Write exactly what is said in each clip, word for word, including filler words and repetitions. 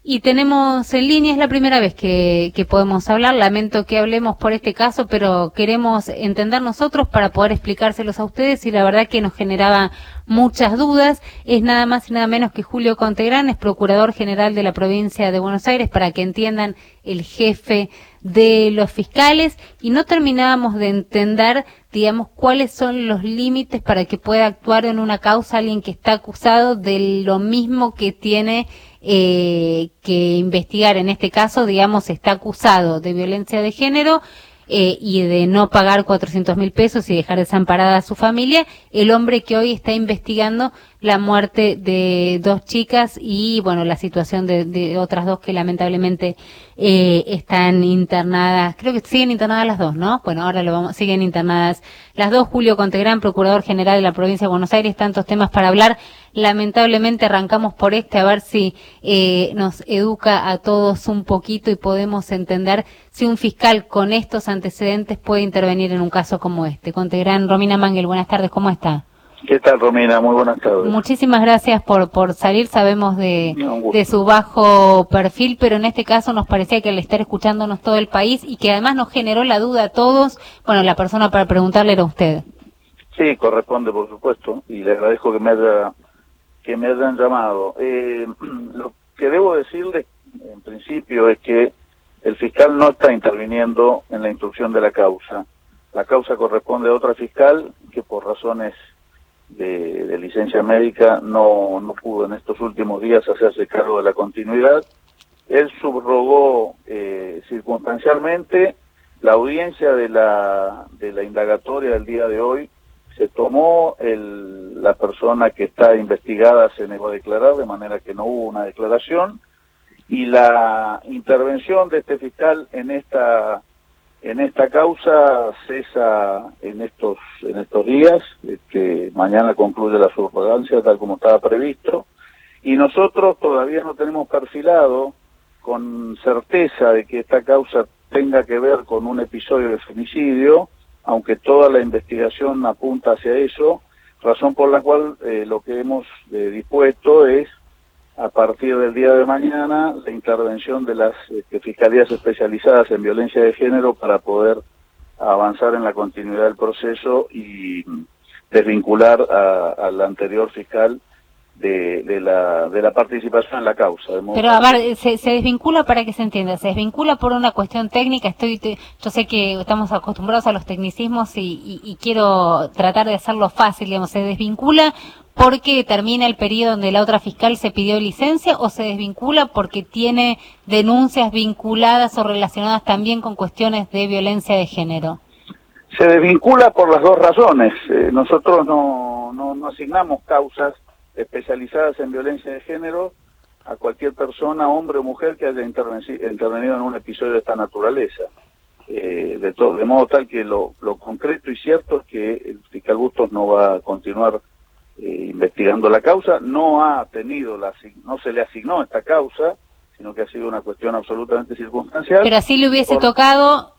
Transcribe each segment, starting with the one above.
Y tenemos en línea, es la primera vez que, que podemos hablar, lamento que hablemos por este caso, pero queremos entender nosotros para poder explicárselos a ustedes y la verdad que nos generaba muchas dudas. Es nada más y nada menos que Julio Contegrán, es Procurador General de la Provincia de Buenos Aires, para que entiendan el jefe de los fiscales, y no terminábamos de entender, digamos, cuáles son los límites para que pueda actuar en una causa alguien que está acusado de lo mismo que tiene eh, que investigar. En este caso, digamos, está acusado de violencia de género eh, y de no pagar cuatrocientos mil pesos y dejar desamparada a su familia, el hombre que hoy está investigando la muerte de dos chicas y, bueno, la situación de, de otras dos que lamentablemente eh, están internadas. Creo que siguen internadas las dos, ¿no? Bueno, ahora lo vamos, siguen internadas las dos. Julio Contegrán, Procurador General de la Provincia de Buenos Aires, tantos temas para hablar. Lamentablemente arrancamos por este, a ver si eh, nos educa a todos un poquito y podemos entender si un fiscal con estos antecedentes puede intervenir en un caso como este. Contegrán, Romina Mangel, buenas tardes, ¿cómo está? ¿Qué tal, Romina? Muy buenas tardes. Muchísimas gracias por por salir, sabemos de, de su bajo perfil, pero en este caso nos parecía que al estar escuchándonos todo el país y que además nos generó la duda a todos, bueno, la persona para preguntarle era usted. Sí, corresponde, por supuesto, y le agradezco que me haya que me hayan llamado. Eh, lo que debo decirle, en principio, es que el fiscal no está interviniendo en la instrucción de la causa. La causa corresponde a otra fiscal que por razones de, de licencia médica no, no pudo en estos últimos días hacerse cargo de la continuidad. Él subrogó eh, circunstancialmente la audiencia de la, de la indagatoria del día de hoy. Se tomó el, la persona que está investigada, se negó a declarar, de manera que no hubo una declaración, y la intervención de este fiscal en esta en esta causa cesa en estos en estos días, que mañana concluye la subrogancia tal como estaba previsto, y nosotros todavía no tenemos perfilado con certeza de que esta causa tenga que ver con un episodio de femicidio, aunque toda la investigación apunta hacia eso, razón por la cual eh, lo que hemos eh, dispuesto es, a partir del día de mañana, la intervención de las eh, fiscalías especializadas en violencia de género para poder avanzar en la continuidad del proceso y desvincular a, al anterior fiscal de, de la de la participación en la causa. Pero a ver, se, se desvincula, para que se entienda, se desvincula por una cuestión técnica. Estoy, te, yo sé que estamos acostumbrados a los tecnicismos y, y, y quiero tratar de hacerlo fácil, digamos, se desvincula porque termina el periodo donde la otra fiscal se pidió licencia, o se desvincula porque tiene denuncias vinculadas o relacionadas también con cuestiones de violencia de género. Se desvincula por las dos razones. Eh, nosotros no, no, no asignamos causas especializadas en violencia de género a cualquier persona, hombre o mujer, que haya intervenido en un episodio de esta naturaleza. Eh, de, todo, de modo tal que lo, lo concreto y cierto es que el fiscal Bustos no va a continuar eh, investigando la causa, no ha tenido, la, no se le asignó esta causa, sino que ha sido una cuestión absolutamente circunstancial. Pero así le hubiese por... tocado,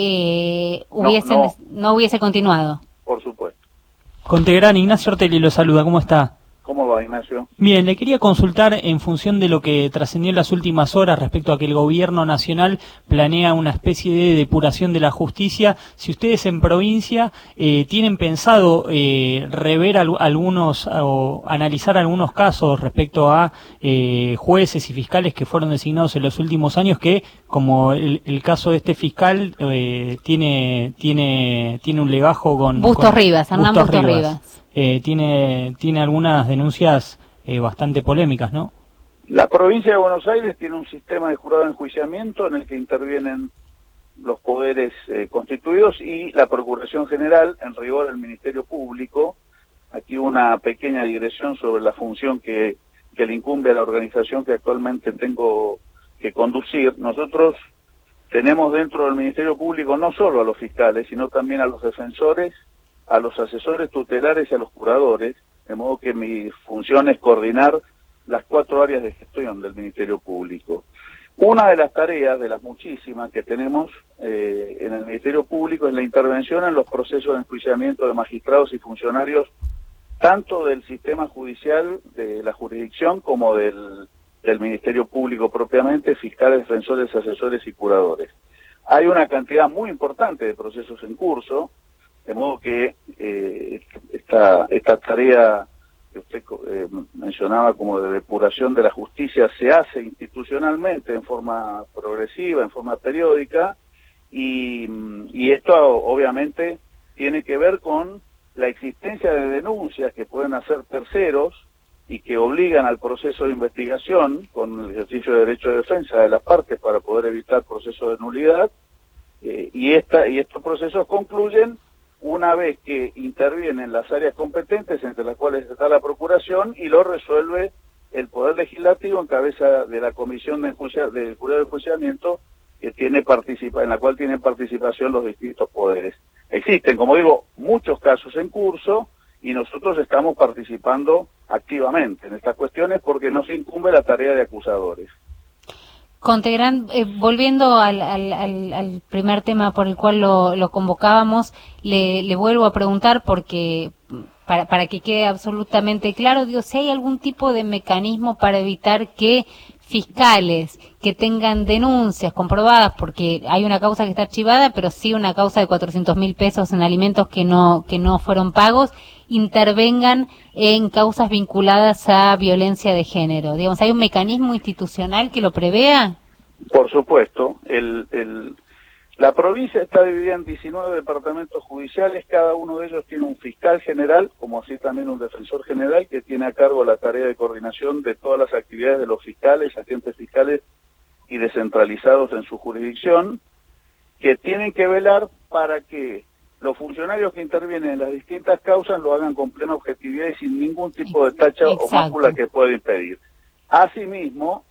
eh, hubiese, no, no. no hubiese continuado. Por supuesto. Contegrán, Ignacio Ortelli lo saluda, ¿cómo está? ¿Cómo va, Ignacio? Bien, le quería consultar en función de lo que trascendió en las últimas horas respecto a que el gobierno nacional planea una especie de depuración de la justicia, si ustedes en provincia eh, tienen pensado eh, rever al, algunos o analizar algunos casos respecto a eh, jueces y fiscales que fueron designados en los últimos años, que como el, el caso de este fiscal eh, tiene tiene tiene un legajo con Bustos con, Rivas, Hernán Bustos, Bustos Rivas. Rivas. Eh, tiene tiene algunas denuncias eh, bastante polémicas, ¿no? La provincia de Buenos Aires tiene un sistema de jurado de enjuiciamiento en el que intervienen los poderes eh, constituidos y la Procuración General, en rigor del Ministerio Público. Aquí una pequeña digresión sobre la función que, que le incumbe a la organización que actualmente tengo que conducir. Nosotros tenemos dentro del Ministerio Público no solo a los fiscales, sino también a los defensores, a los asesores tutelares y a los curadores, de modo que mi función es coordinar las cuatro áreas de gestión del Ministerio Público. Una de las tareas, de las muchísimas que tenemos eh, en el Ministerio Público, es la intervención en los procesos de enjuiciamiento de magistrados y funcionarios, tanto del sistema judicial, de la jurisdicción, como del, del Ministerio Público propiamente, fiscales, defensores, asesores y curadores. Hay una cantidad muy importante de procesos en curso, de modo que eh, esta, esta tarea que usted eh, mencionaba como de depuración de la justicia se hace institucionalmente en forma progresiva, en forma periódica, y, y esto obviamente tiene que ver con la existencia de denuncias que pueden hacer terceros y que obligan al proceso de investigación con el ejercicio de derecho de defensa de las partes para poder evitar procesos de nulidad, eh, y, esta, y estos procesos concluyen una vez que intervienen las áreas competentes, entre las cuales está la Procuración, y lo resuelve el Poder Legislativo en cabeza de la Comisión de Enjuicia, del Jurado de Enjuiciamiento, que tiene participa, en la cual tienen participación los distintos poderes. Existen, como digo, muchos casos en curso, y nosotros estamos participando activamente en estas cuestiones porque nos incumbe la tarea de acusadores. Contegrán, eh, volviendo al, al, al, al primer tema por el cual lo, lo convocábamos, le, le vuelvo a preguntar porque para, para que quede absolutamente claro, digo, si hay algún tipo de mecanismo para evitar que fiscales que tengan denuncias comprobadas, porque hay una causa que está archivada, pero sí una causa de cuatrocientos mil pesos en alimentos que no que no fueron pagos, intervengan en causas vinculadas a violencia de género. Digamos, ¿hay un mecanismo institucional que lo prevea? Por supuesto. El, el, la provincia está dividida en diecinueve departamentos judiciales, cada uno de ellos tiene un fiscal general, como así también un defensor general, que tiene a cargo la tarea de coordinación de todas las actividades de los fiscales, agentes fiscales y descentralizados en su jurisdicción, que tienen que velar para que los funcionarios que intervienen en las distintas causas lo hagan con plena objetividad y sin ningún tipo de tacha Exacto. o mácula que pueda impedir. Asimismo,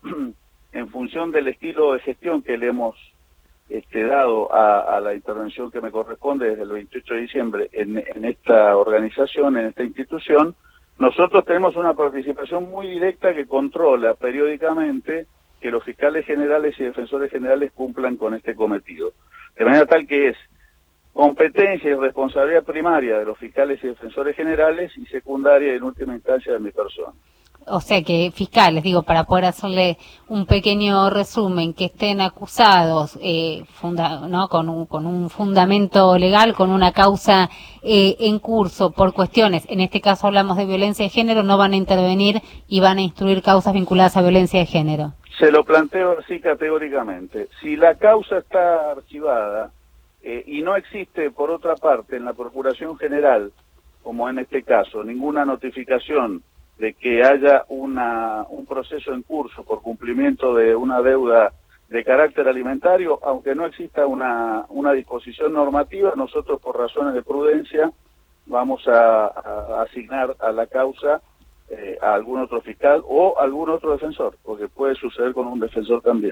en función del estilo de gestión que le hemos este, dado a, a la intervención que me corresponde desde el veintiocho de diciembre en, en esta organización, en esta institución, nosotros tenemos una participación muy directa que controla periódicamente que los fiscales generales y defensores generales cumplan con este cometido. De manera tal que es competencia y responsabilidad primaria de los fiscales y defensores generales y secundaria y en última instancia de mi persona. O sea que fiscales, digo, para poder hacerle un pequeño resumen, que estén acusados eh, funda, ¿no? con, un, con un fundamento legal, con una causa eh, en curso por cuestiones, en este caso hablamos de violencia de género, no van a intervenir y van a instruir causas vinculadas a violencia de género. Se lo planteo así categóricamente. Si la causa está archivada, Eh, y no existe, por otra parte, en la Procuración General, como en este caso, ninguna notificación de que haya una, un proceso en curso por cumplimiento de una deuda de carácter alimentario, aunque no exista una, una disposición normativa, nosotros por razones de prudencia vamos a, a asignar a la causa eh, a algún otro fiscal o algún otro defensor, porque puede suceder con un defensor también.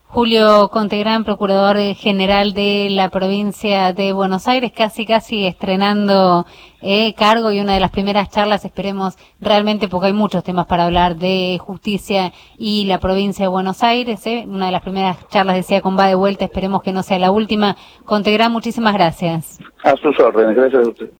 Julio Contegrán, Procurador General de la Provincia de Buenos Aires, casi casi estrenando eh, cargo y una de las primeras charlas, esperemos realmente, porque hay muchos temas para hablar de justicia y la Provincia de Buenos Aires, eh, una de las primeras charlas decía con va de vuelta, esperemos que no sea la última. Contegrán, muchísimas gracias. A sus órdenes, gracias a usted.